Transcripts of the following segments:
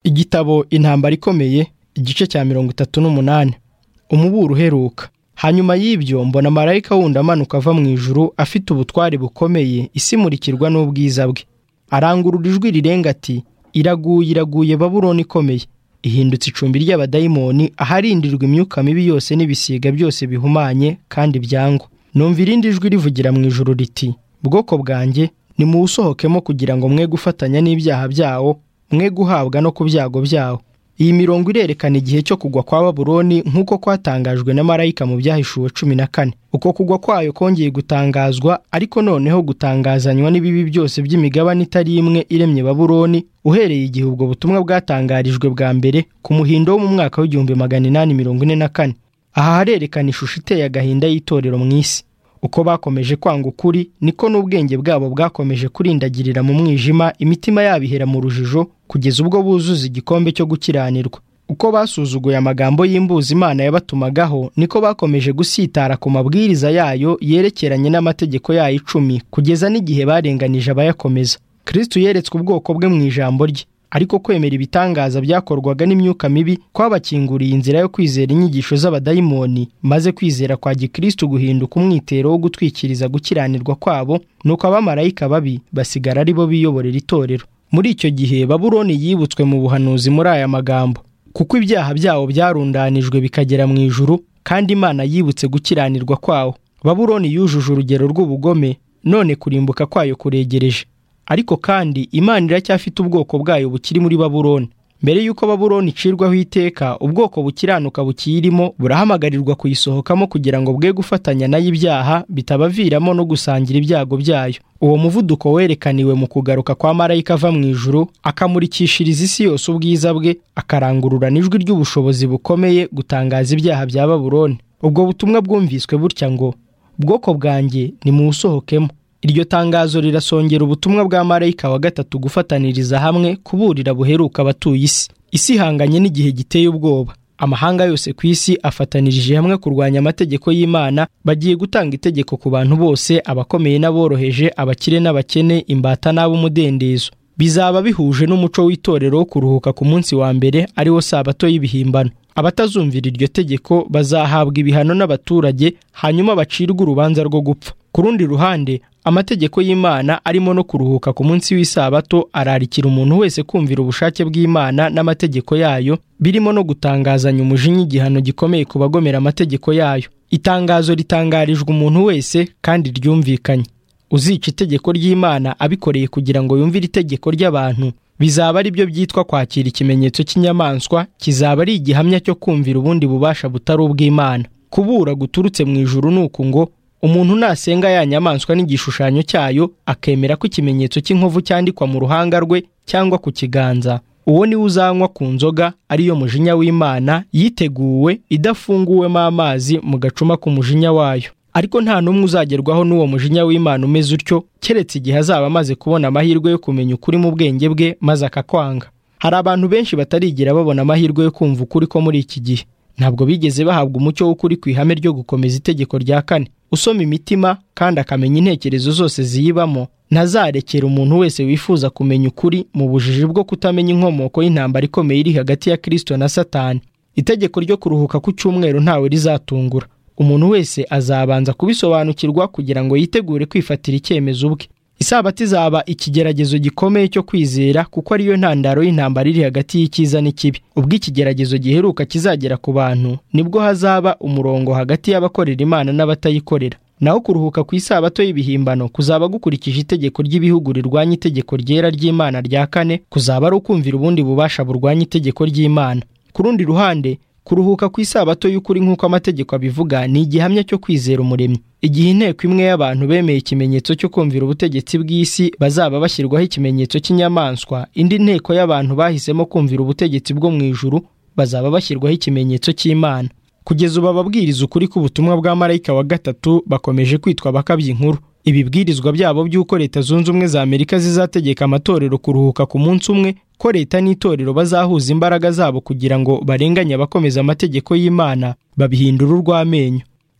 Igitabo Intambara ikomeye, igice cya 38. Umuburo uheruka. Hanyuma y'ibyo mbona marayika wundi amanuka ava mu ijuru afite ubutware bukomeye, isi imurikirwa n'ubwiza bwe. Arangurura ijwi rirenga ati, iraguye iraguye Babuloni ikomeye, ihindutse icumbi ry'abadayimoni, aharindirwa imyuka mibi yose n'ibisiga byose bihumanye kandi byangwa. Numva irindi jwi rivugira mu ijuru riti, bwoko bwanjye nimuwusohokemo kugira ngo mwe gufatanya n'ibyaha byawo, mwe guhabwa no ku byago byawo. Iyi mirongo irerekana igihe cyo kugwa kwa Babuloni nk'uko kwatangajwe na marayika mu Byahishuwe 14. Uko kugwa kwayo kongeye gutangazwa, ariko noneho gutangazanywa n'ibibi byose by'imigabane itari imwe iremye Babuloni, uhereye igihe ubwo butumwa bwatangarijwe bwa mbere ku muhindo wo mu mwaka w'1844. Aha harerekana ishusho iteye agahinda y'itorero mu isi. Uko bakomeje kwanga ukuri, niko n'ubwenge bwabo bwakomeje kurindagirira mu mwijima, imitima yabo ihera mu rujijo kugeza ubwo buzuza igikombe cyo gukiranirwa. Uko basuzuguye amagambo y'imbuzi Imana yabatumagaho, niko bakomeje gusitara ku mabwiriza yayo yerekeranye n'amategeko yayo 10, kugeza n'igihe barenganije abayakomeza. Kristo yeretswe ubwoko bwe mu ijambo rye, ariko kwemera ibitangaza byakorwaga n'imyuka mibi kwabakinguriye inzira yo kwizera inyigisho z'abadayimoni, maze kwizera kwa Gikristo guhinduka umwitero wo gutwikiriza gukiranirwa kwabo, nuko abamarayika babi basigara ari bo biyoborera itorero. Muri icyo gihe Babuloni yibutswe mu buhanuzi muri aya magambo, kuko ibyaha byawo byarundanijwe bikagera mu ijuru, kandi Imana yibutse gukiranirwa kwawo. Babuloni yujuje urugero rw'ubugome, none kurimbuka kwayo kuregereje. Ariko kandi Imana iracyafite ubwoko bwayo bukiri muri Babuloni. Mbere yuko Babuloni icirwaho iteka, ubwoko bukiranuka bukirimo burahamagarirwa kuyisohokamo kugira ngo bwe gufatanya nayo ibyaha bitabaviramo no gusangira ibyago byayo. Uwo muvuduko werekaniwe mu kugaruka kwa marayika ava mu ijuru, akamurikishiriza isi yose ubwiza bwe, akarangurura n'ijwi ry'ubushobozi bukomeye gutangaza ibyaha bya Babuloni. Ubwo butumwa bwumviswe butya ngo, bwoko bwanjye nimuwusohokemo. Iryo tangazo rirasongera ubutumwa bwa marayika wa gatatu gufataniriza hamwe kuburira buheruka abatuye isi. Isi ihanganye n'igihe giteye ubwoba. Amahanga yose ku isi afatanirije hamwe kurwanya amategeko y'Imana, bagiye gutanga itegeko ku bantu bose, abakomeye n'aboroheje, abakire n'abakene, imbata n'ab'umudendezo. Bizaba bihuje n'umuco w'itorero wo kuruhuka ku munsi wa mbere, ari wo sabato y'ibihimbano. Abatazumvira iryo tegeko bazahabwa ibihano n'abaturage, hanyuma bacirwe urubanza rwo gupfa. Ku rundi ruhande, amategeko y'Imana arimo no kuruhuka ku munsi w'isabato ararikira umuntu wese kumvira ubushake bw'Imana n'amategeko yayo, birimo no gutangazanya umujinya igihano gikomeye ku bagomera amategeko yayo. Itangazo ritangarijwe umuntu wese kandi ryumvikanye. Uzica itegeko ry'Imana abikoreye kugira ngo yumvire itegeko ry'abantu, bizaba ari byo byitwa kwakira ikimenyetso cy'inyamaswa, kizaba ari igihamya cyo kumvira ubundi bubasha butari ubw'Imana. Kubura guturutse mu ijuru nuko ngo umuntu nasenga ya nyamaswa n'igishushanyo cyayo, akemera ko ikimenyetso cy'inkovu cyandikwa mu ruhanga rwe cyangwa ku kiganza, uwo ni uzanywa ku nzoga ariyo mujinya w'Imana yiteguwe, idafunguwemo amazi mu gacuma k'umujinya wayo. Ariko nta n'umwe uzagerwaho n'uwo mujinya w'Imana umeze utyo, keretse igihe azaba amaze kubona amahirwe yo kumenya ukuri mu bwenge bwe maze akakwanga. Hari abantu benshi batarigira babona amahirwe yo kumva ukuri ko muri iki gihe. Ntabwo bigeze bahabwa umucyo w'ukuri ku ihame ryo gukomeza itegeko rya 4. Usoma imitima kandi akamenya intekerezo zose ziyibamo, ntazarekera umuntu wese wifuza kumenya ukuri mu bujiji bwo kutamenya inkomoko y'intambara ikomeye iri hagati ya Kristo na Satani. Itegeko ryo kuruhuka ku cyumweru ntawe rizatungura. Umuntu wese azabanza kubisobanukirwa kugira ngo yitegure kwifatira icyemezo ubwe. Isabato izaba ikigeragezo gikomeye cyo kwizera, kuko ariyo ntandaro y'intambara iri hagati y'icyiza n'ikibi. Ubwo ikigeragezo giheruka kizagera ku bantu, nibwo hazaba umurongo hagati y'abakorera Imana n'abatayikorera. Naho kuruhuka ku isabato y'ibihimbano kuzaba gukurikije itegeko ry'ibihugu rirwanya itegeko ryera ry'Imana rya 4, kuzaba ari ukumvira ubundi bubasha burwanya itegeko ry'Imana. Ku rundi ruhande, kuruhuka ku isabato y'ukuri nk'uko amategeko abivuga ni igihamya cyo kwizera Umuremyi. Igihe inteko imwe y'abantu bemeye ikimenyetso cyo kumvira ubutegetsi bw'isi bazaba bashyirwaho ikimenyetso cy'inyamaswa, indi nteko y'abantu bahisemo kumvira ubutegetsi bwo mu ijuru bazaba bashyirwaho ikimenyetso cy'Imana. Kugeza ubu ababwiriza ukuri k'ubutumwa bwa marayika wa gatatu bakomeje kwitwa bakabya inkuru. Ibibwirizwa byabo by'uko Leta Zunze Ubumwe za Amerika zizategeka amatorero kuruhuka ku munsi umwe, ko leta n'itorero bazahuza imbaraga zabo kugira ngo barenganye abakomeza amategeko y'Imana, babihindura urw'amenyo.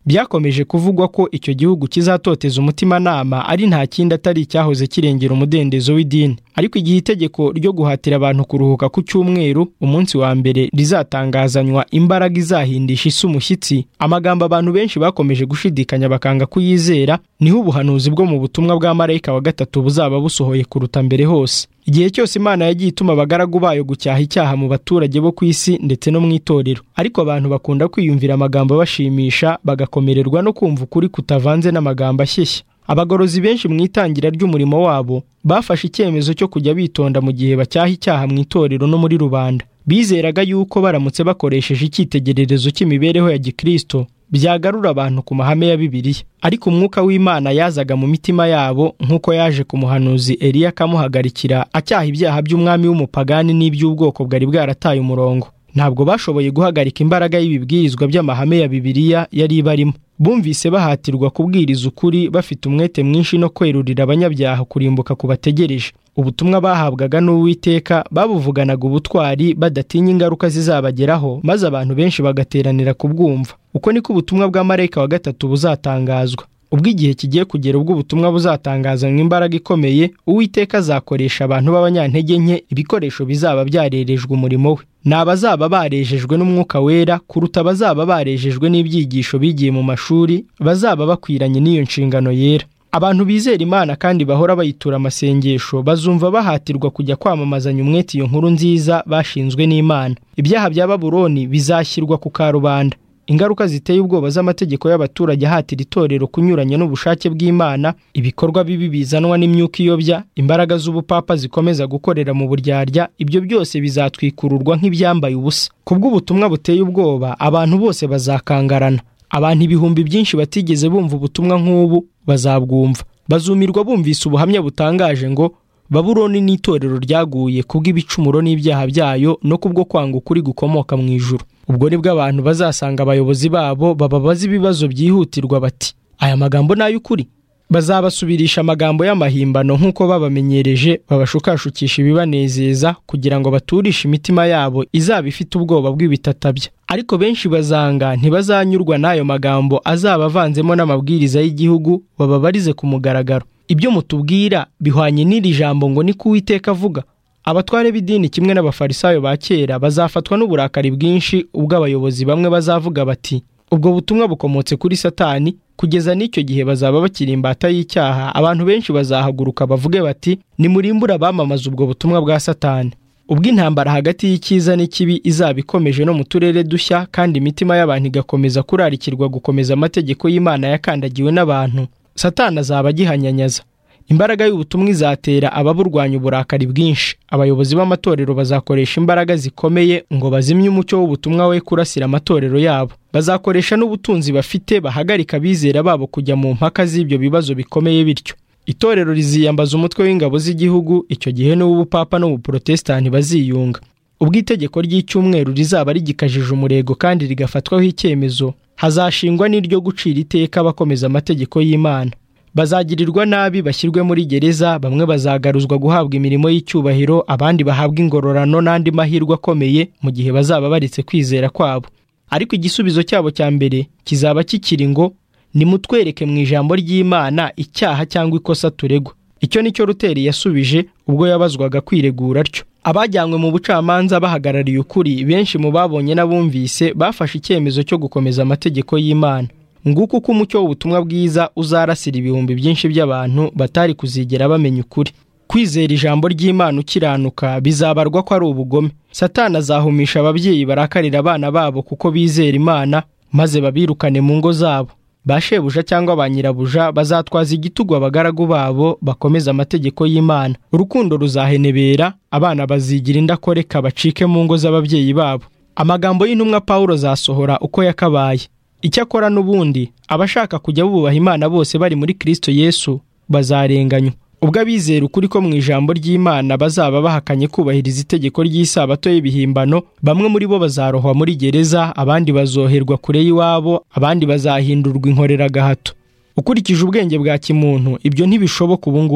Byakomeje kuvugwa ko icyo gihugu kizatoteza umutimanama ari nta kindi atari icyahoze kirengera umudendezo w'idini. Ariko igihe itegeko ryo guhatira abantu kuruhuka ku cyumweru umunsi wa mbere rizatangazanywa imbaraga izahindisha isi umushyitsi, amagambo abantu benshi bakomeje gushidikanya bakanga kuyizera, niho ubuhanuzi bwo mu butumwa bwa marayika wa gatatu buzaba busohoye kuruta mbere hose. Igihe cyose Imana yagiye ituma abagaragu bayo gucyaha icyaha mu baturage bo ku isi ndetse no mu itorero, ariko abantu bakunda kwiyumvira amagambo bashimisha bagakomererwa no kumva ukuri kutavanze n'amagambo ashyeshya. Abagorozi benshi mu itangira ry'umurimo wabo bafashe icyemezo cyo kujya bitonda mu gihe bacyaha icyaha mu itorero no muri rubanda. Bizeraga yuko baramutse bakoresheje icyitegererezo cy'imibereho ya Gikristo byagarura abantu ku mahame ya Bibiliya. Ariko umwuka w'Imana yazaga mu mitima yabo nk'uko yaje ku muhanuzi Eliya akamuhagarikira acyaha ibyaha by'umwami w'umupagani n'iby'ubwoko bwari bwarataye umurongo. Ntabwo bashoboye guhagarika imbaraga y'ibibwirizwa by'amahame ya Bibiliya yari ibarimo. Bumvise bahatirwa kubwiriza ukuri bafite umwete mwinshi no kwerurira abanyabyaha kurimbuka kubategereje. Ubutumwa bahabwaga n'Uwiteka babuvuganaga ubutwari badatinya ingaruka zizabageraho, maze abantu benshi bagateranira kubwumva. Uko niko ubutumwa bwa marayika wa gatatu buzatangazwa. Ubwo igihe kigiye kugera ubwo ubutumwa buzatangazanywa imbaraga ikomeye, Uwiteka azakoresha abantu b'abanyantege nke ibikoresho bizaba byarerejwe umurimo we. Ni abazaba barejejwe n'umwuka wera kuruta abazaba barejejwe n'ibyigisho bigiye mu mashuri, bazaba bakwiranye n'iyo nshingano yera. Abantu bizera Imana kandi bahora bayitura amasengesho bazumva bahatirwa kujya kwamamazanya umwete iyo nkuru nziza bashinzwe n'Imana. Ibyaha bya Babuloni bizashyirwa ku karubanda. Ingaruka ziteye ubwoba z'amategeko y'abaturage ahatira itorero kunyuranya n'ubushake bw'Imana, ibikorwa bibi bizanwa n'imyuka iyobya, imbaraga z'ubupapa zikomeza gukorera mu buryarya, ibyo byose bizatwikururwa nk'ibyambaye ubusa. Kubw'ubutumwa buteye ubwoba abantu bose bazakangarana. Abantu ibihumbi byinshi batigeze bumva ubutumwa nk'ubu bazabwumva. Bazumirwa bumvise ubuhamya butangaje ngo Babuloni ni itorero ryaguye kubw'ibicumuro n'ibyaha byayo no kubwo kwanga ukuri gukomoka mu ijuru. Ubwo nibwo abantu bazasanga abayobozi babo bababaza ibibazo byihutirwa bati, aya magambo ni ay'ukuri? Bazabasubirisha amagambo y'amahimbano nk'uko babamenyereje, babashukashukisha ibibanezeza kugira ngo baturishe imitima yabo izaba ifite ubwoba bw'ibitatabya. Ariko benshi bazanga ntibazanyurwa n'ayo magambo azaba avanzemo n'amabwiriza y'igihugu bababarize ku mugaragaro. Ibyo mutubwira bihwanye n'iri jambo ngo ni ko Uwiteka avuga. Abatware b'idini kimwe n'abafarisayo ba kera bazafatwa n'uburakari bwinshi ubwo abayobozi bamwe bazavuga bati, ubwo butumwa bukomotse kuri Satani. Kugeza n'icyo gihe bazaba bakiri imbata y'icyaha. Abantu benshi bazahaguruka bavuge bati, nimurimbura abamamaza ubwo butumwa bwa Satani. Ubwo intambara hagati y'icyiza n'ikibi izaba ikomeje no mu turere dushya, kandi imitima y'abantu igakomeza kurarikirwa gukomeza amategeko y'Imana yakandagiwe n'abantu, Satani azaba agihanyanyaza. Imbaraga y'ubutumwa izatera ababurwanya uburakari bwinshi. Abayobozi b'amatorero bazakoresha imbaraga zikomeye ngo bazimye umucyo w'ubutumwa we kurasira amatorero yabo. Bazakoresha n'ubutunzi bafite bahagarika abizera babo kujya mu mpaka z'ibyo bibazo bikomeye bityo. Itorero riziyambaza umutwe w'ingabo z'igihugu, icyo gihe n'ubupapa n'ubuprotestani baziyunga. Ubwo itegeko ry'icyumweru rizaba rigikajije umurego kandi rigafatwaho icyemezo, hazashingwa n'iryo gucira iteka abakomeza amategeko y'Imana. Bazagirirwa nabi bashyirwe muri gereza, bamwe bazagaruzwa guhabwa imirimo y'icyubahiro, abandi bahabwa ingororano n'andi mahirwe akomeye mu gihe bazaba baretse kwizera kwabo. Ariko igisubizo cyabo cya mbere kizaba kikiri ngo, nimutwereke mu ijambo ry'Imana icyaha cyangwa ikosa turegwa. Icyo nicyo Luteri yasubije ubwo yabazwaga kwiregura atyo. Abajyanywe mu bucamanza bahagarariye ukuri, benshi mu babonye n'abumvise bafashe icyemezo cyo gukomeza amategeko y'Imana. Nguko uko umucyo w'ubutumwa bwiza uzarasira ibihumbi byinshi by'abantu batari kuzigera bamenya ukuri. Kwizera ijambo ry'Imana ukiranuka bizabarwa ko ari ubugome. Satani azahumisha ababyeyi barakarira abana babo kuko bizera Imana, maze babirukane mu ngo zabo. Bashebuja cyangwa ba nyirabuja bazatwaza igitugu abagaragu babo bakomeza amategeko y'Imana. Urukundo ruzahenebera, abana bazigira indakoreka bacike mu ngo z'ababyeyi babo. Amagambo y'intumwa Pawulo azasohora uko yakabaye. Icyakora n'ubundi abashaka kujya bubaha Imana bose bari muri Kristo Yesu bazarenganywa. Ubwo abizera ukuri ko mu ijambo ry'Imana bazaba bahakanye kubahiriza itegeko ry'isabato y'ibihimbano, bamwe muri bo bazarohwa muri gereza, abandi bazoherwa kure y'iwabo, abandi bazahindurwa inkoreragahato. Ukurikije ubwenge bwa kimuntu ibyo ntibishoboka ubu ngubu.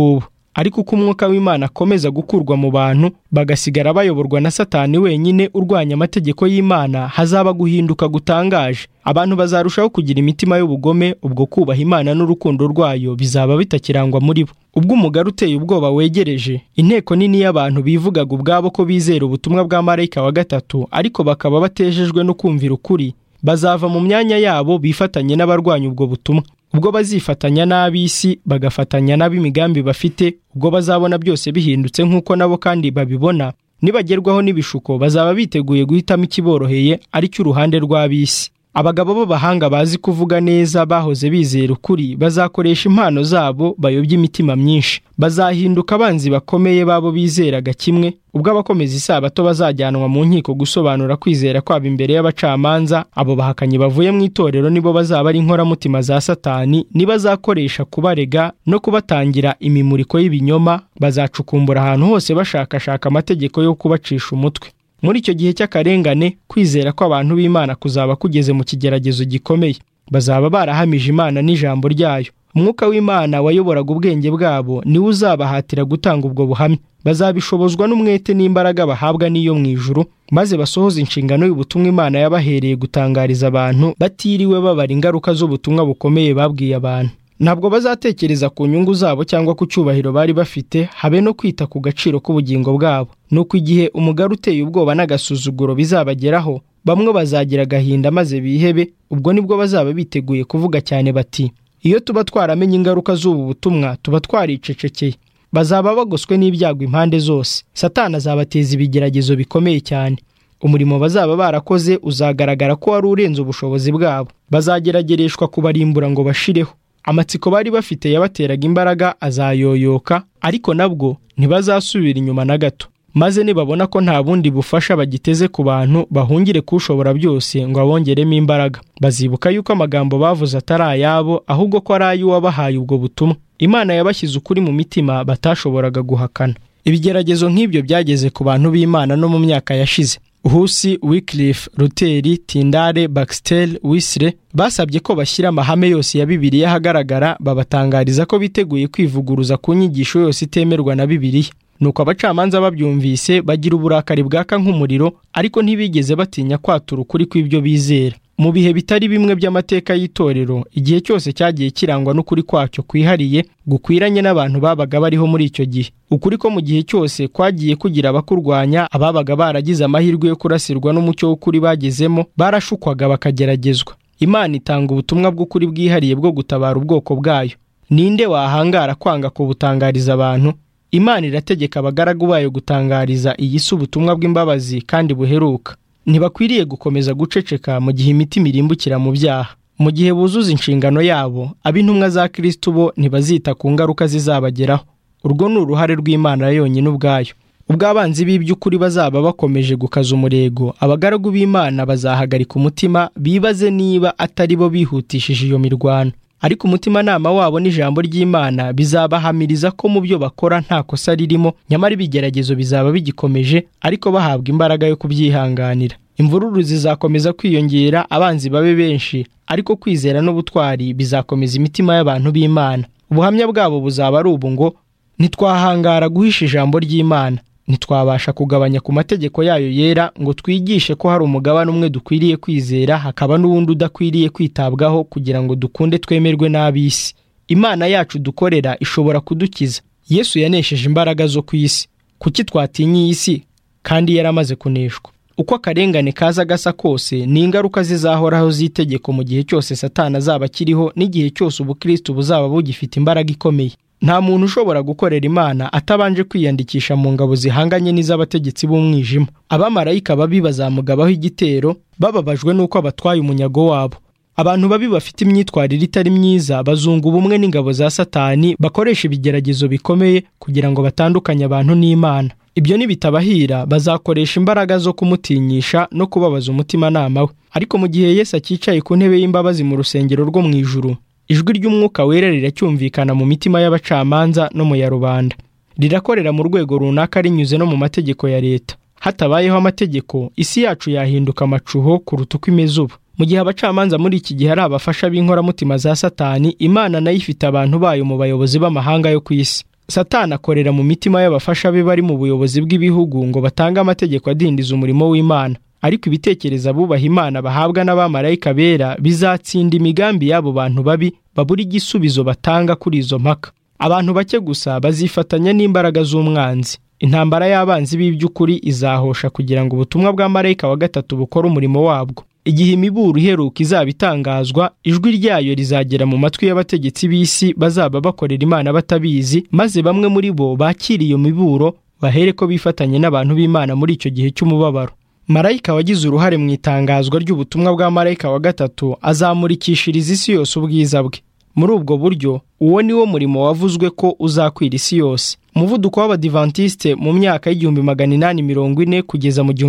ariko uko umwuka w'Imana akomeza gukurwa mu bantu bagasigara bayoborwa na Satani wenyine urwanya amategeko y'Imana, hazaba guhinduka gutangaje. Abantu bazarushaho kugira imitima y'ubugome, ubwo kubaha Imana n'urukundo rwayo bizaba bitakirangwa muri bo. Ubwo umugari uteye ubwoba wegereje, inteko nini y'abantu bivugaga ubwabo ko bizera ubutumwa bwa marayika wa gatatu, ariko bakaba batejejwe no kumvira ukuri, bazava mu myanya yabo bifatanye n'abarwanya ubwo butumwa. Ubwo bazifatanya n'ab'isi bagafatanya n'ab'imigambi bafite, ubwo bazabona byose bihindutse nk'uko nabo kandi babibona, nibagerwaho n'ibishuko bazaba biteguye guhitamo ikiboroheye ari cy'uruhande rw'ab'isi. Abagabo b'abahanga bazi kuvuga neza bahoze bizera ukuri bazakoresha impano zabo bayobya imitima myinshi. Bazahinduka abanzi bakomeye babo bizeraga kimwe, ubwo abakomeza isabato bazajyanwa mu nkiko gusobanura kwizera kwabo imbere y'abacamanza. Abo bahakanyi bavuye mu itorero nibo bazaba ari inkoramutima za Satani, nibazakoresha kubarega no kubatangira imimuriko y'ibinyoma. Bazacukumbura ahantu hose bashakashaka amategeko yo kubacisha umutwe. Muri icyo gihe cy'akarengane, kwizera kw'abantu b'Imana kuzaba kugeze mu kigeragezo gikomeye. Bazaba barahamije Imana n'ijambo ryayo. Umwuka w'Imana wayoboraga ubwenge bwabo niwe uzabahatira gutanga ubwo buhamya. Bazabishobozwa n'umwete n'imbaraga bahabwa n'iyo mu ijuru, maze basohoza inshingano y'ubutumwa Imana yabahereye gutangariza abantu, batiriwe babara ingaruka z'ubutumwa bukomeye babwiye abantu. Ntabwo bazatekereza ku nyungu zabo cyangwa ku cyubahiro bari bafite, habe no kwita ku gaciro k'ubugingo bwabo. Nuko igihe umugari uteye ubwoba n'agasuzuguro bizabageraho, bamwe bazagira agahinda maze bihebe. Ubwo nibwo bazaba biteguye kuvuga cyane bati, iyo tuba twaramenye ingaruka z'ubu butumwa tuba twaricecekeye. Bazaba bagoswe n'ibyago impande zose. Satani azabateza ibigeragezo bikomeye cyane. Umurimo bazaba barakoze uzagaragara ko wari urenze ubushobozi bwabo. Bazageragereshwa kubarimbura ngo bashireho. Amatsiko bari bafite yabateraga imbaraga azayoyoka, ariko nabwo ntibazasubira inyuma na gato. Maze nibabona ko nta bundi bufasha bagiteze ku bantu, bahungire kushobora byose ngo abongeremo imbaraga. Bazibuka yuko amagambo bavuze atari ayabo, ahubwo ko ari ay'uwabahaye ubwo butumwa. Imana yabashyize ukuri mu mitima batashoboraga guhakana. Ibigeragezo nk'ibyo byageze ku bantu b'Imana no mu myaka yashize. Husi, Wycliffe, Luther, Tyndale, Baxter, Wesley basabye ko bashyira amahame yose ya Bibiliya ahagaragara, babatangariza ko biteguye kwivuguruza ku nyigisho yose itemerwa na Bibiliya. Nuko abacamanza babyumvise bagira uburakari bwaka nk'umuriro, ariko ntibigeze batinya kwatura ukuri kw'ibyo bizera. Mu bihe bitari bimwe by'amateka y'itorero, igihe cyose cyagiye kirangwa n'ukuri kwacyo kwihariye gukwiranye n'abantu babaga bariho muri icyo gihe. Ukuri ko mu gihe cyose kwagiye kugira abakurwanya, ababaga baragize amahirwe yo kurasirwa n'umucyo w'ukuri bagezemo barashukwaga bakageragezwa. Imana itanga ubutumwa bw'ukuri bwihariye bwo gutabara ubwoko bwayo. Ninde wahangara kwanga kubutangariza abantu? Imana irategeka abagaragu bayo gutangariza iyi si ubutumwa bw'imbabazi kandi buheruka. Ntibakwiriye gukomeza guceceka mu gihe imitima irimbukira mu byaha. Mu gihe buzuza inshingano yabo, ab'intumwa za Kristo bo ntibazita ku ngaruka zizabageraho. Urwo ni uruhare rw'Imana yonyine ubwayo. Ubwo abanzi b'iby'ukuri bazaba bakomeje gukaza umurego, abagaragu b'Imana bazahagarika umutima, bibaze niba atari bo bihutishije iyo mirwano. Ariko umutimanama wabo n'ijambo ry'Imana bizabahamiriza ko mu byo bakora nta kosa ririmo, nyamara ibigeragezo bizaba bigikomeje, ariko bahabwa imbaraga yo kubyihanganira. Imvururu zizakomeza kwiyongera, abanzi babe benshi, ariko kwizera n'ubutwari bizakomeza imitima y'abantu b'Imana. Ubuhamya bwabo buzaba ari ubu ngo, ntitwahangara guhisha ijambo ry'Imana, ntitwabasha kugabanya ku mategeko yayo yera ngo twigishe ko hari umugabane umwe dukwiriye kwizera, hakaba n'uwundi udakwiriye kwitabwaho, kugira ngo dukunde twemerwe n'ab'isi. Imana yacu dukorera ishobora kudukiza. Yesu yanesheje imbaraga zo ku isi. Kuki twatinya iyi si kandi yaramaze kuneshwa? Uko akarengane kaza gasa kose, ni ingaruka zizahoraho z'itegeko mu gihe cyose Satani azaba akiriho, n'igihe cyose ubukristo buzaba bugifite imbaraga ikomeye. Nta muntu ushobora gukorera Imana atabanje kwiyandikisha mu ngabo zihanganye n'iz'abategetsi b'umwijima. Abamarayika babi bazamugabaho igitero, bababajwe n'uko abatwaye umunyago wabo. Abantu babi bafite imyitwarire itari myiza bazunga ubumwe n'ingabo za Satani, bakoresha ibigeragezo bikomeye kugira ngo batandukanye abantu n'Imana. Ibyo nibitabahira bazakoresha imbaraga zo kumutinyisha no kubabaza umutimanama we. Ariko mu gihe Yesu akicaye ku ntebe y'imbabazi mu rusengero rwo mu ijuru, ijwi ry'umwuka wera riracyumvikana mu mitima y'abacamanza no mu ya rubanda. Rirakorera mu rwego runaka rinyuze no mu mategeko ya leta. Hatabayeho amategeko, isi yacu yahinduka amacuho kuruta uko imeze ubu. Mu gihe abacamanza muri iki gihe ari abafasha b'inkoramutima za Satani, Imana nayo ifite abantu bayo mu bayobozi b'amahanga yo ku isi. Satani akorera mu mitima y'abafasha be bari mu buyobozi bw'ibihugu ngo batange amategeko adindiza umurimo w'Imana, ariko ibitekerezo abubaha Imana bahabwa n'abamarayika bera bizatsinda imigambi y'abo bantu babi babura igisubizo batanga kuri izo mpaka. Abantu bake gusa bazifatanya n'imbaraga z'umwanzi. Intambara y'abanzi b'iby'ukuri izahosha kugira ngo ubutumwa bwa marayika wa gatatu bukore umurimo wabwo. Igihe imiburo iheruka izaba itangazwa, ijwi ryayo rizagera mu matwi y'abategetsi b'isi bazaba bakorera Imana batabizi, maze bamwe muri bo bakira iyo miburo bahereko bifatanye n'abantu b'Imana muri icyo gihe cy'umubabaro. Marayika wagize uruhare mu itangazwa ry'ubutumwa bwa marayika wa gatatu azamurikishiriza isi yose ubwiza bwe. Muri ubwo buryo, uwo ni wo murimo wavuzwe ko uzakwira isi yose. Umuvuduko w'Abadiventiste mu myaka y'1840 kugeza mu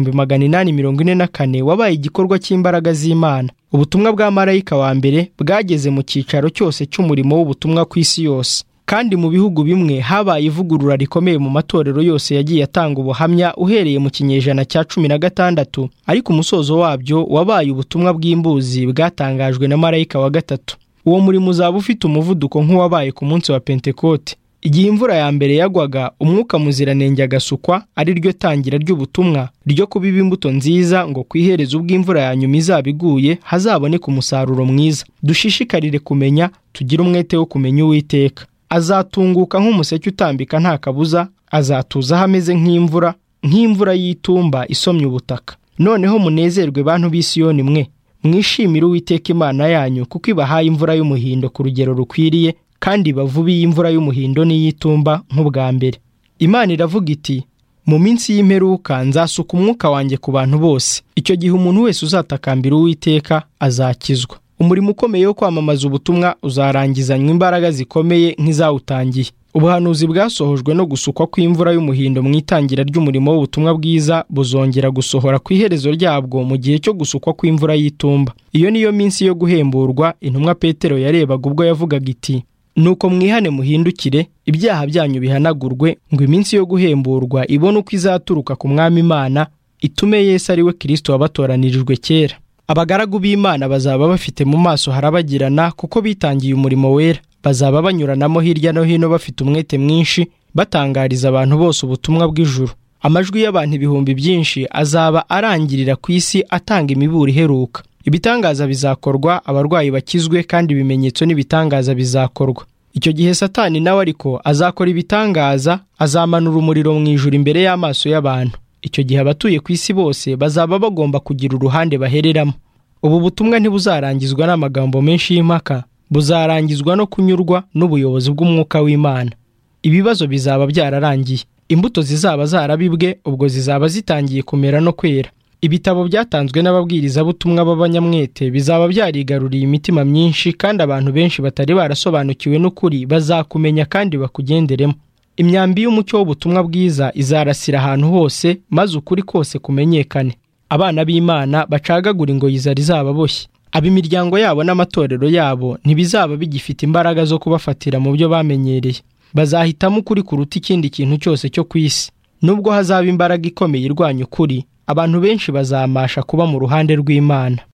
1844 wabaye igikorwa cy'imbaraga z'Imana. Ubutumwa bwa marayika wa mbere bwageze mu cyicaro cyose cy'umurimo w'ubutumwa ku isi yose. Kandi mu bihugu bimwe habaye ivugurura rikomeye mu matorero yose yagiye atanga ubuhamya uhereye mu kinyejana cya 16, ariko umusozo wabyo wabaye ubutumwa bw'imbuzi bwatangajwe na marayika wa gatatu. Uwo murimo uzaba ufite umuvuduko nk'uwabaye ku munsi wa Pentekote. Igihe imvura ya mbere yagwaga, umwuka muziranenge agasukwa, ari ryo tangira ry'ubutumwa ryo kubiba imbuto nziza ngo kwihereza ubw'imvura ya nyuma izaba iguye hazaboneka umusaruro mwiza. Dushishikarire kumenya, tugire umwete wo kumenya Uwiteka. Azatunguka nk'umuseke utambika nta kabuza, azatuza hameze nk'imvura y'itumba isomye ubutaka. Noneho munezerwe bantu b'i Siyoni mwe, mwishimire Uwiteka Imana yanyu, kuko ibahaye imvura y'umuhindo ku rugero rukwiriye, kandi bavubi y'imvura y'umuhindo n'iy'itumba nk'ubwa mbere. Imana iravuga iti, mu minsi y'imperuka nzasuka umwuka wanjye ku bantu bose. Icyo gihe umuntu wese uzatakambira Uwiteka azakizwa. Umurimo ukomeye wo kwamamaza ubutumwa uzarangizanywa imbaraga zikomeye nk'izawutangiye. Ubuhanuzi bwasohojwe no gusukwa kw'imvura y'umuhindo mu itangira ry'umurimo w'ubutumwa bwiza buzongera gusohora ku iherezo ryabwo mu gihe cyo gusukwa kw'imvura y'itumba. Iyo niyo minsi yo guhemburwa intumwa Petero yarebaga ubwo yavugaga iti, nuko mwihane muhindukire, ibyaha byanyu bihanagurwe, ngo iminsi yo guhemburwa ibone uko izaturuka ku Mwami Imana, itume Yesu ari we Kristo wabatoranirijwe kera. Abagaragu b'Imana bazaba bafite mu maso harabagirana kuko bitangiye umurimo wera. Bazaba banyuranamo hirya no hino bafite umwete mwinshi, batangariza abantu bose ubutumwa bw'ijuru. Amajwi y'abantu ibihumbi byinshi azaba arangirira ku isi atanga imiburo iheruka. Ibitangaza bizakorwa, abarwayi bakizwe, kandi ibimenyetso n'ibitangaza bizakorwa. Icyo gihe Satani nawe ariko azakora ibitangaza, azamanura umuriro mu ijuru imbere y'amaso y'abantu. Icyo gihe abatuye ku isi bose bazaba bagomba kugira uruhande bahereramo. Ubu butumwa ntibuzarangizwa n'amagambo menshi y'impaka, buzarangizwa no kunyurwa n'ubuyobozi bw'umwuka w'Imana. Ibibazo bizaba byararangiye, imbuto zizaba zarabibwe, ubwo zizaba zitangiye kumera no kwera. Ibitabo byatanzwe n'ababwirizabutumwa b'abanyamwete bizaba byarigaruriye imitima myinshi, kandi abantu benshi batari barasobanukiwe n'ukuri bazakumenya kandi bakugenderemo. Imyambi y'umucyo w'ubutumwa bwiza izarasira ahantu hose, maze ukuri kose kumenyekane. Abana b'Imana bacagagura ingoyi zari zababoshye. Ab'imiryango yabo n'amatorero yabo ntibizaba bigifite imbaraga zo kubafatira mu byo bamenyereye. Bazahitamo ukuri kuruta ikindi kintu cyose cyo ku isi. Nubwo hazaba imbaraga ikomeye irwanya ukuri, abantu benshi bazamasha kuba mu ruhande rw'Imana.